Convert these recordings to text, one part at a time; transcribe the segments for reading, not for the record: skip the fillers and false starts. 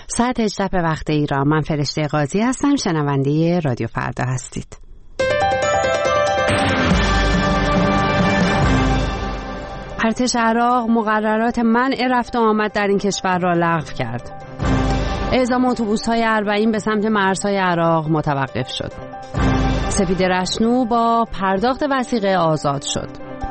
ساعت 18 به وقت ایران. من فرشته قاضی هستم. شنونده رادیو فردا هستید. ارتش عراق مقررات منع رفت و آمد در این کشور را لغو کرد. اعزام اتوبوس‌های 40 به سمت مرزهای عراق متوقف شد. سپید رشنو با پرداخت وثیقه آزاد شد.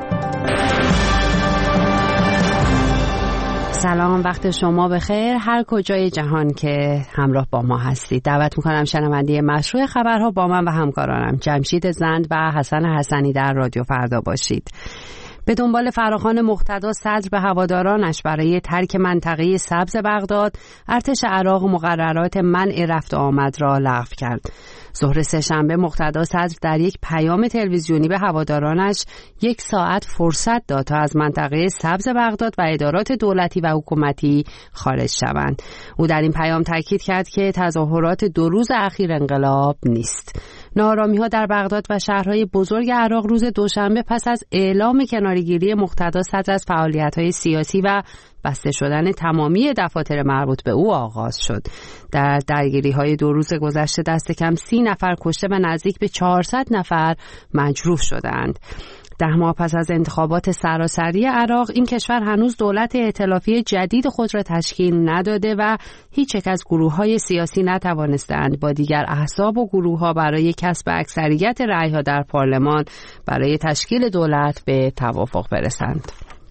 سلام، وقت شما بخیر هر کجای جهان که همراه با ما هستید. دعوت میکنم شنونده مشروع خبرها با من و همکارانم جمشید زند و حسن حسنی در رادیو فردا باشید. به دنبال فراخوان مقتدا صدر به هوادارانش برای ترک منطقه سبز بغداد، ارتش عراق مقررات منع رفت و آمد را لغو کرد. ظهر سه‌شنبه مقتدا صدر در یک پیام تلویزیونی به هوادارانش 1 ساعت فرصت داد تا از منطقه سبز بغداد و ادارات دولتی و حکومتی خارج شوند. او در این پیام تاکید کرد که تظاهرات 2 روز اخیر انقلاب نیست. ناآرامی‌ها در بغداد و شهرهای بزرگ عراق روز دوشنبه پس از اعلام کناره‌گیری مقتدا صدر از فعالیت‌های سیاسی و بسته شدن تمامی دفاتر مربوط به او آغاز شد. در درگیری‌های 2 روز گذشته دست کم 30 نفر کشته و نزدیک به 400 نفر مجروح شدند. 10 ماه پس از انتخابات سراسری عراق، این کشور هنوز دولت ائتلافی جدید خود را تشکیل نداده و هیچ یک از گروه‌های سیاسی نتوانستند با دیگر احزاب و گروه‌ها برای کسب اکثریت رأی‌ها در پارلمان برای تشکیل دولت به توافق برسند.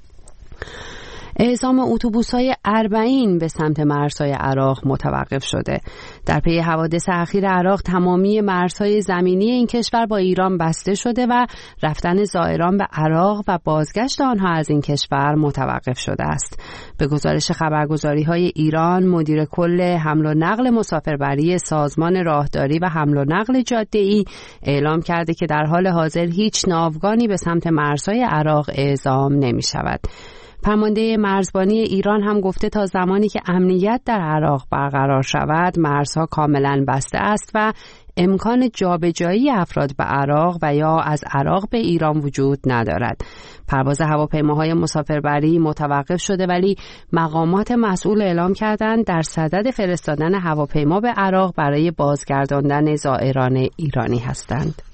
اعزام اتوبوس‌های 40 به سمت مرزهای عراق متوقف شده. در پی حوادث اخیر عراق، تمامی مرزهای زمینی این کشور با ایران بسته شده و رفتن زائران به عراق و بازگشت آنها از این کشور متوقف شده است. به گزارش خبرگزاری‌های ایران، مدیر کل حمل و نقل مسافربری سازمان راهداری و حمل و نقل جاده‌ای اعلام کرده که در حال حاضر هیچ ناوگانی به سمت مرزهای عراق اعزام نمی‌شود. فرمانده مرزبانی ایران هم گفته تا زمانی که امنیت در عراق برقرار شود، مرزها کاملا بسته است و امکان جابجایی افراد به عراق و یا از عراق به ایران وجود ندارد. پرواز هواپیماهای مسافربری متوقف شده، ولی مقامات مسئول اعلام کردند در صدد فرستادن هواپیما به عراق برای بازگرداندن زائران ایرانی هستند.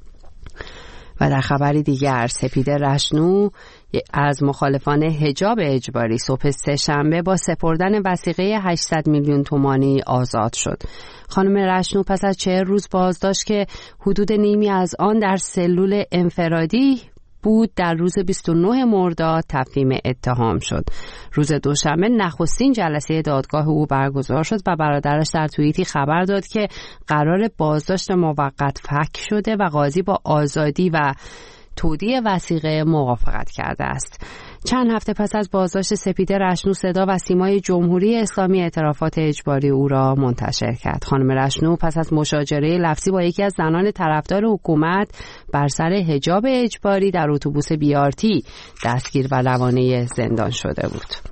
و در خبری دیگر، سپید رشنو از مخالفان حجاب اجباری صبح سه‌شنبه با سپردن وثیقه 800 میلیون تومانی آزاد شد. خانم رشنو پس از 40 روز بازداشت که حدود نیمی از آن در سلول انفرادی بود، در روز 29 مرداد تفهیم اتهام شد. روز دوشنبه نخستین جلسه دادگاه او برگزار شد و برادرش در توییتی خبر داد که قرار بازداشت موقت فک شده و قاضی با آزادی و تودیع وثیقه موافقت کرده است. چند هفته پس از بازداشت سپید رشنو، صدا و سیمای جمهوری اسلامی اعترافات اجباری او را منتشر کرد. خانم رشنو پس از مشاجره لفظی با یکی از زنان طرفدار حکومت بر سر حجاب اجباری در اتوبوس بیارتی دستگیر و روانه زندان شده بود.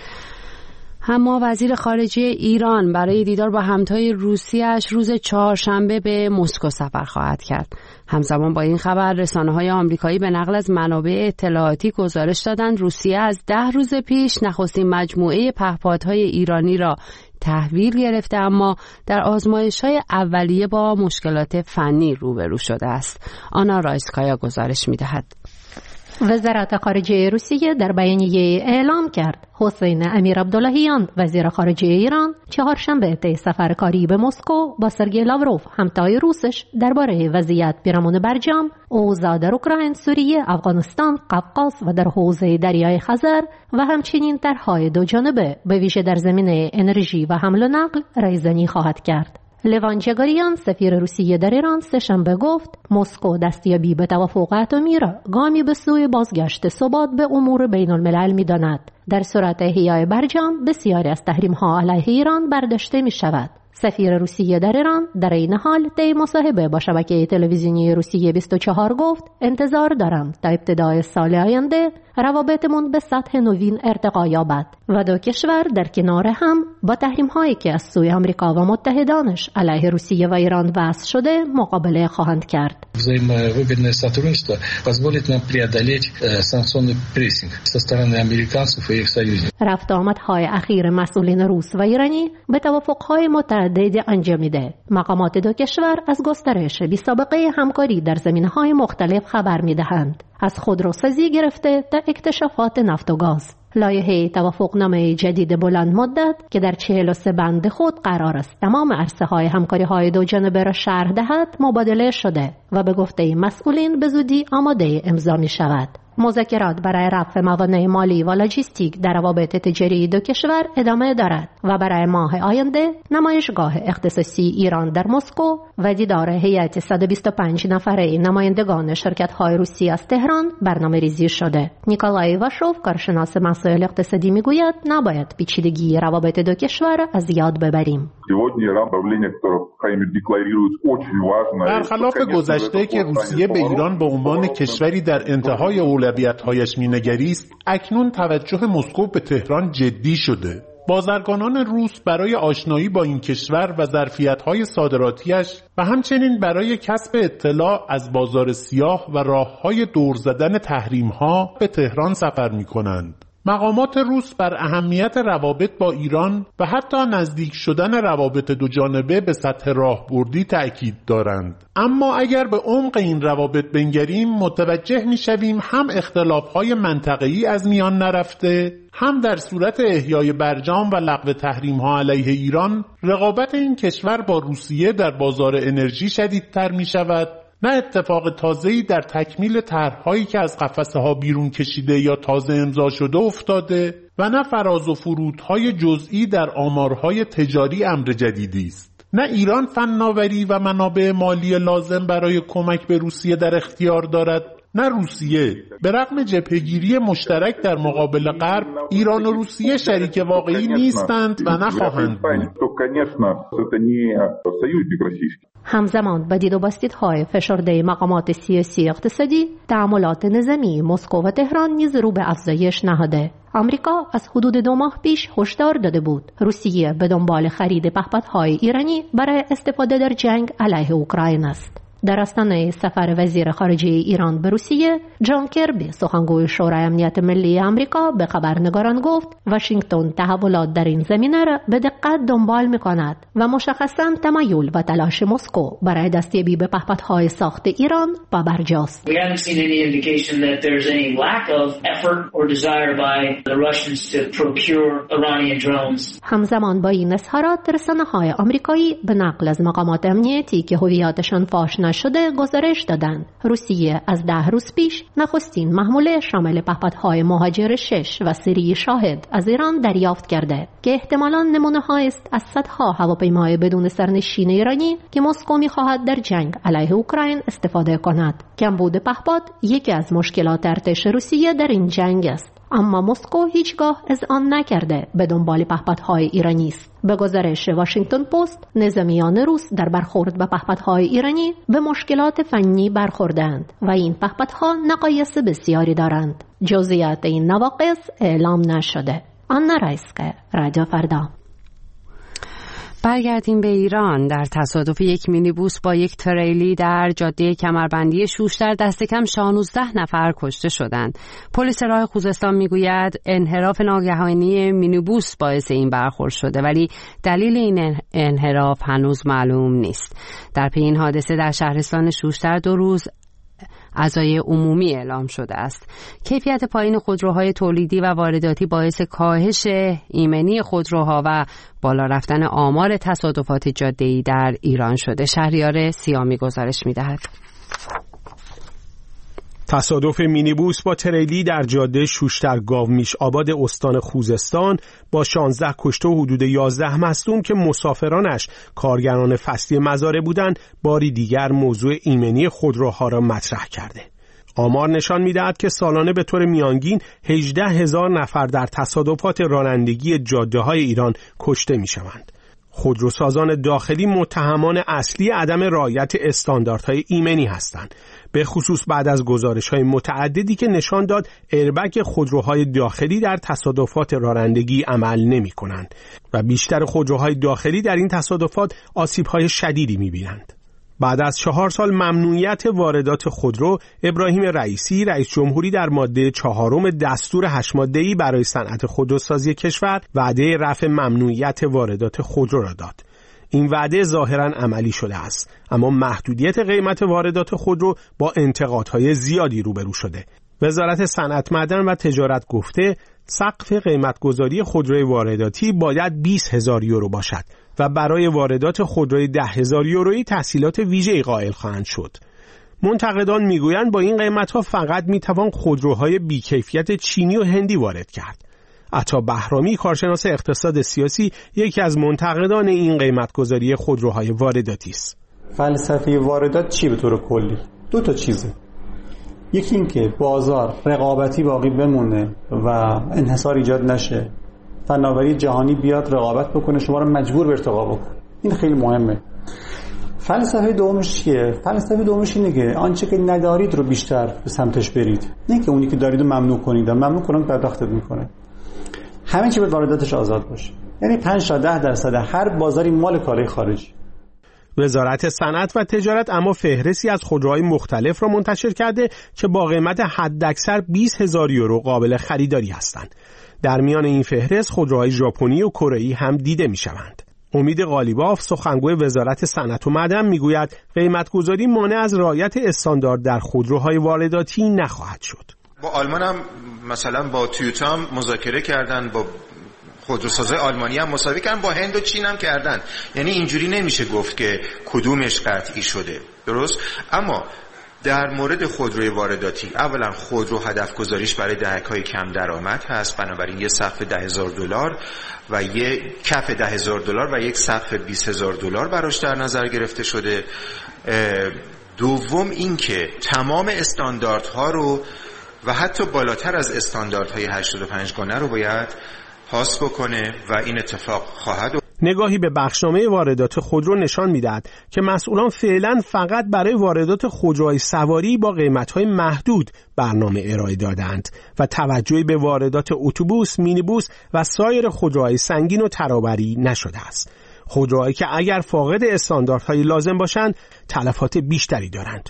اما وزیر خارجه ایران برای دیدار با همتای روسیه‌اش روز چهارشنبه به مسکو سفر خواهد کرد. همزمان با این خبر، رسانه‌های آمریکایی به نقل از منابع اطلاعاتی گزارش دادند روسیه از 10 روز پیش نخستین مجموعه پهپادهای ایرانی را تحویل گرفته، اما در آزمایش‌های اولیه با مشکلات فنی روبرو شده است. آنا رایسکایا گزارش می‌دهد. وزارت خارجه روسیه در بیانیه اعلام کرد حسین امیر عبداللهیان وزیر خارجه ایران چهارشنبه طی سفر کاری به مسکو با سرگئی لاوروف همتای روسش درباره وضعیت پیرامون برجام، اوضاع در اوکراین، سوریه، افغانستان، قفقاز و در حوزه دریای خزر و همچنین طرح‌های دو جانبه به ویژه در زمینه انرژی و حمل و نقل رایزنی خواهد کرد. لوان جگاریان سفیر روسیه در ایران سه‌شنبه گفت مسکو دستیابی به توافق اتمی را گامی به سوی بازگشت ثبات به امور بین الملل می‌داند. در صورت احیای برجام بسیاری از تحریم‌ها علیه ایران برداشته می‌شود. سفیر روسیه در ایران در این حال طی مصاحبه با شبکه تلویزیونی روسیه 24 گفت انتظار دارم تا ابتدای سال آینده روابطمون به سطح نوین ارتقا یابد و دو کشور در کنار هم با تحریم‌هایی که از سوی آمریکا و متحدانش علیه روسیه و ایران وضع شده مقابله خواهند کرد. Взаимовыгодное сотрудничество позволит нам преодолеть санкционный прессинг со стороны американцев и их союзников. رفت آمدهای اخیر مسئولین روس و ایرانی به توافق‌های متعددی انجامیده. مقامات دو کشور از گسترش بی‌سابقه همکاری در زمینه‌های مختلف خبر می‌دهند. از خودروسازی گرفته تا اکتشافات نفت و گاز. لایحه توافقنامه جدید بلند مدت که در 43 بند خود قرار است تمام عرصه‌های همکاری‌های دو جانبه را شرح دهد مبادله شده و به گفته مسئولین به زودی آماده امضا می‌شود. مذاکرات برای رفع موانع مالی و لاجستیک در روابط تجاری دو کشور ادامه دارد و برای ماه آینده نمایشگاه اختصاصی ایران در مسکو و دیدار هیئت 125 نفره نمایندگان شرکت‌های روسی از تهران برنامه‌ریزی شده. نیکولای واشوف کارشناس مسائل اقتصادی میگوید نباید پیچیدگی روابط دو کشور از یاد ببریم. برخلاف گذشته که روسیه به ایران به عنوان کشوری در انتهای اولویت‌هایش می‌نگریست، اکنون توجه مسکو به تهران جدی شده. بازرگانان روس برای آشنایی با این کشور و ظرفیت‌های صادراتیش و همچنین برای کسب اطلاع از بازار سیاه و راه‌های دور زدن تحریم‌ها به تهران سفر می‌کنند. مقامات روس بر اهمیت روابط با ایران و حتی نزدیک شدن روابط دو جانبه به سطح راهبردی تأکید دارند. اما اگر به عمق این روابط بنگریم متوجه می‌شویم هم اختلاف‌های منطقه‌ای از میان نرفته، هم در صورت احیای برجام و لغو تحریم‌ها علیه ایران رقابت این کشور با روسیه در بازار انرژی شدیدتر می‌شود. نه اتفاق تازه‌ای در تکمیل طرح‌هایی که از قفسه‌ها بیرون کشیده یا تازه امضا شده افتاده و نه فراز و فرودهای جزئی در آمارهای تجاری امر جدیدی است. نه ایران فناوری و منابع مالی لازم برای کمک به روسیه در اختیار دارد، نه روسیه. به رغم جبهه‌گیری مشترک در مقابل غرب، ایران و روسیه شریک واقعی نیستند و نخواهند بود. همزمان با دید و بستیدهای فشرده مقامات سیاسی اقتصادی، تعاملات نظامی مسکو و تهران نیز رو به افزایش نهاده. آمریکا از حدود 2 ماه پیش هشدار داده بود روسیه به دنبال خرید پهپادهای ایرانی برای استفاده در جنگ علیه اوکراین است. در آستانه سفر وزیر خارجه ایران به روسیه، جان کربی سخنگوی شورای امنیت ملی آمریکا به خبرنگاران گفت واشنگتن تحولات در این زمینه را به دقت دنبال می‌کند و مشخصاً تمایل و تلاش مسکو برای دستیابی به پهپادهای ساخت ایران پابرجاست. همزمان با این اظهارات رسانه‌های آمریکایی به نقل از مقامات امنیتی که هویتشان فاش شده گزارش دادند روسیه از 10 روز پیش نخستین محموله شامل پهپادهای مهاجر 6 و سری شاهد از ایران دریافت کرده که احتمالاً نمونه‌هایی است از صدها هواپیمای بدون سرنشین ایرانی که مسکو می‌خواهد در جنگ علیه اوکراین استفاده کند. کمبود پهپاد یکی از مشکلات ارتش روسیه در این جنگ است، اما مسکو هیچگاه اذعان نکرده به دنبال پهپادهای ایرانی است. به گزارش واشنگتن پست، نظامیان روس در برخورد با پهپادهای ایرانی به مشکلات فنی برخوردند و این پهپادها نقایص بسیاری دارند. جزئیات این نواقص اعلام نشده. آنا رایسکه، رادیو فردا. برگردیم به ایران. در تصادف یک مینیبوس با یک تریلی در جاده کمربندی شوشتر دست کم 16 نفر کشته شدند. پلیس راه خوزستان میگوید انحراف ناگهانی مینیبوس باعث این برخورد شده، ولی دلیل این انحراف هنوز معلوم نیست. در پی این حادثه در شهرستان شوشتر 2 روز عزای عمومی اعلام شده است. کیفیت پایین خودروهای تولیدی و وارداتی باعث کاهش ایمنی خودروها و بالا رفتن آمار تصادفات جاده‌ای در ایران شده. شهریار سیامی گزارش می‌دهد. تصادف مینیبوس با تریلی در جاده شوشتر گاومیش آباد استان خوزستان با 16 کشته و حدود 11 مصدوم که مسافرانش کارگران فصلی مزارع بودند باری دیگر موضوع ایمنی خودروها را مطرح کرده. آمار نشان می‌دهد که سالانه به طور میانگین 18,000 نفر در تصادفات رانندگی جاده‌های ایران کشته می‌شوند. خودروسازان داخلی متهمان اصلی عدم رعایت استانداردهای ایمنی هستند، به خصوص بعد از گزارش‌های متعددی که نشان داد ایربگ خودروهای داخلی در تصادفات رانندگی عمل نمی‌کنند و بیشتر خودروهای داخلی در این تصادفات آسیب‌های شدیدی می‌بینند. بعد از 4 سال ممنوعیت واردات خودرو، ابراهیم رئیسی رئیس جمهوری در ماده 4 دستور 8 ماده‌ای برای صنعت خودروسازی کشور وعده رفع ممنوعیت واردات خودرو را داد. این وعده ظاهراً عملی شده است، اما محدودیت قیمت واردات خودرو با انتقادهای زیادی روبرو شده. وزارت صنعت، معدن و تجارت گفته سقف قیمت‌گذاری خودروی وارداتی باید 20,000 یورو باشد و برای واردات خودروی 10,000 یورویی تسهیلات ویژه‌ای قائل خواهند شد. منتقدان میگویند با این قیمت‌ها فقط میتوان خودروهای بی‌کیفیت چینی و هندی وارد کرد. عطا بهرامی، کارشناس اقتصاد سیاسی، یکی از منتقدان این قیمت‌گذاری خودروهای وارداتی است. فلسفه واردات چی به طور کلی؟ 2 تا چیزه. یکی این که بازار رقابتی باقی بمونه و انحصار ایجاد نشه، فناوری جهانی بیاد رقابت بکنه، شما رو مجبور به ارتقا بکنه. این خیلی مهمه. فلسفه دومش چیه؟ فلسفه دومش اینه که آنچه که ندارید رو بیشتر به سمتش برید، نه که اونی که دارید رو ممنوع کنید. ممنوع کنن پرداختت میکنه. همه چی به وارداتش آزاد باشه. یعنی 5 تا 10% هر بازاری مال کالای خارجی. وزارت صنعت و تجارت اما فهرستی از خودروهای مختلف را منتشر کرده که با قیمت حداکثر 20,000 یورو قابل خریداری هستند. در میان این فهرست خودروهای ژاپنی و کره‌ای هم دیده می‌شوند. امید قالیباف، سخنگوی وزارت صنعت و معدن، میگوید قیمت‌گذاری مانع از رعایت استاندارد در خودروهای وارداتی نخواهد شد. با آلمان هم مثلا با تویوتا هم مذاکره کردن، با خودروسازای آلمانی هم مساوی کردن، با هند و چین هم کردن. یعنی اینجوری نمیشه گفت که کدومش قطعی شده، درست؟ اما در مورد خودروی وارداتی، اولا خودرو هدف گذاریش برای دهک‌های کم درآمد هست، بنابراین یه سقف $10,000 و یه کف $10,000 و یک سقف $20,000 براش در نظر گرفته شده. دوم این که تمام استانداردها رو و حتی بالاتر از استانداردهای 85 گانه رو باید پاس بکنه و این اتفاق خواهد. نگاهی به بخشنامه واردات خودرو نشان می‌دهد که مسئولان فعلا فقط برای واردات خودروهای سواری با قیمت‌های محدود برنامه ارائه دادند و توجهی به واردات اتوبوس، مینیبوس و سایر خودروهای سنگین و ترابری نشده است. خودروهایی که اگر فاقد استانداردهای لازم باشند تلفات بیشتری دارند.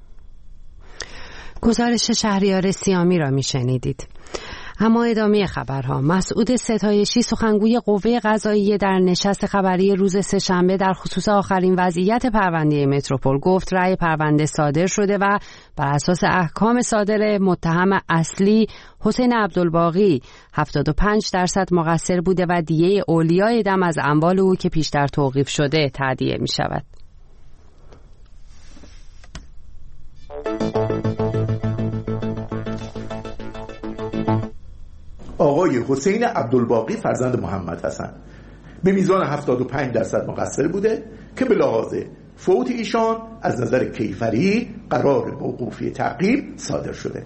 گزارش شهریار سیامی را میشنیدید. اما ادامه خبرها. مسعود ستایشی، سخنگوی قوه قضاییه، در نشست خبری روز سه‌شنبه در خصوص آخرین وضعیت پرونده متروپول گفت رأی پرونده صادر شده و بر اساس احکام صادر متهم اصلی حسین عبدالباقی 75% مقصر بوده و دیه اولیای دم از اموال او که پیشتر توقیف شده تادیه می شود. آقای حسین عبدالباقی فرزند محمد حسن به میزان 75% مقصر بوده که به لحاظ فوت ایشان از نظر کیفری قرار موقوفی تعقیب صادر شده.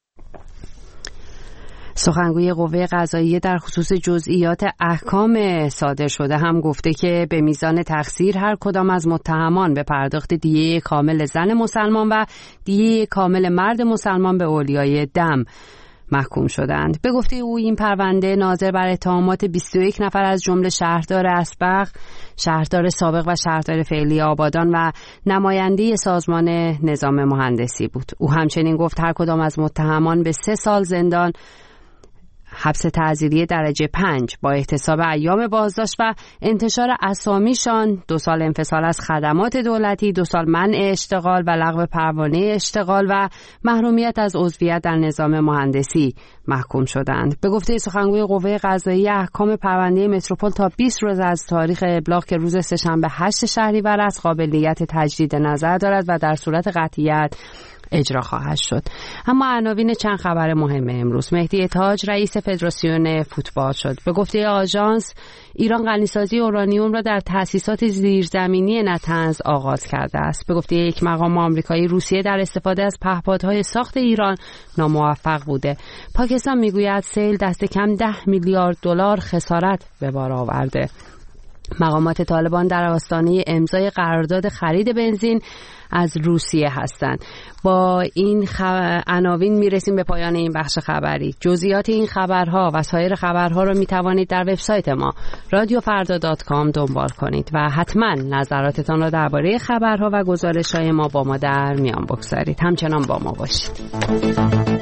سخنگوی قوه قضاییه در خصوص جزئیات احکام صادر شده هم گفته که به میزان تقصیر هر کدام از متهمان به پرداخت دیه کامل زن مسلمان و دیه کامل مرد مسلمان به اولیای دم محکوم شدند. به گفته او این پرونده ناظر بر اتهامات 21 نفر از جمله شهردار اسبق، شهردار سابق و شهردار فعلی آبادان و نماینده سازمان نظام مهندسی بود. او همچنین گفت هر کدام از متهمان به 3 سال زندان، حبس تعزیری درجه 5 با احتساب ایام بازداشت و انتشار اسامیشان، 2 سال انفصال از خدمات دولتی، 2 سال منع اشتغال و لغو پروانه اشتغال و محرومیت از عضویت در نظام مهندسی محکوم شدند. به گفته سخنگوی قوه قضاییه احکام پرونده متروپول تا 20 روز از تاریخ ابلاغ که روز سه‌شنبه 8 شهریور است قابلیت تجدید نظر دارد و در صورت قطعیت اجرا خواهد شد. اما عناوین چند خبر مهم امروز. مهدی تاج رئیس فدراسیون فوتبال شد. به گفته آژانس ایران غنیسازی اورانیوم را در تأسیسات زیرزمینی نطنز آغاز کرده است. به گفته یک مقام آمریکایی روسیه در استفاده از پهپادهای ساخت ایران ناموفق بوده. پاکستان میگوید سیل دست کم $10 میلیارد خسارت به بار آورده. مقامات طالبان در آستانه امضای قرارداد خرید بنزین از روسیه هستند. با این عناوین میرسیم به پایان این بخش خبری. جزئیات این خبرها و سایر خبرها رو میتوانید در وبسایت ما radiofarda.com دنبال کنید و حتما نظراتتان را درباره خبرها و گزارش‌های ما با ما در میان بگذارید. همچنان با ما باشید.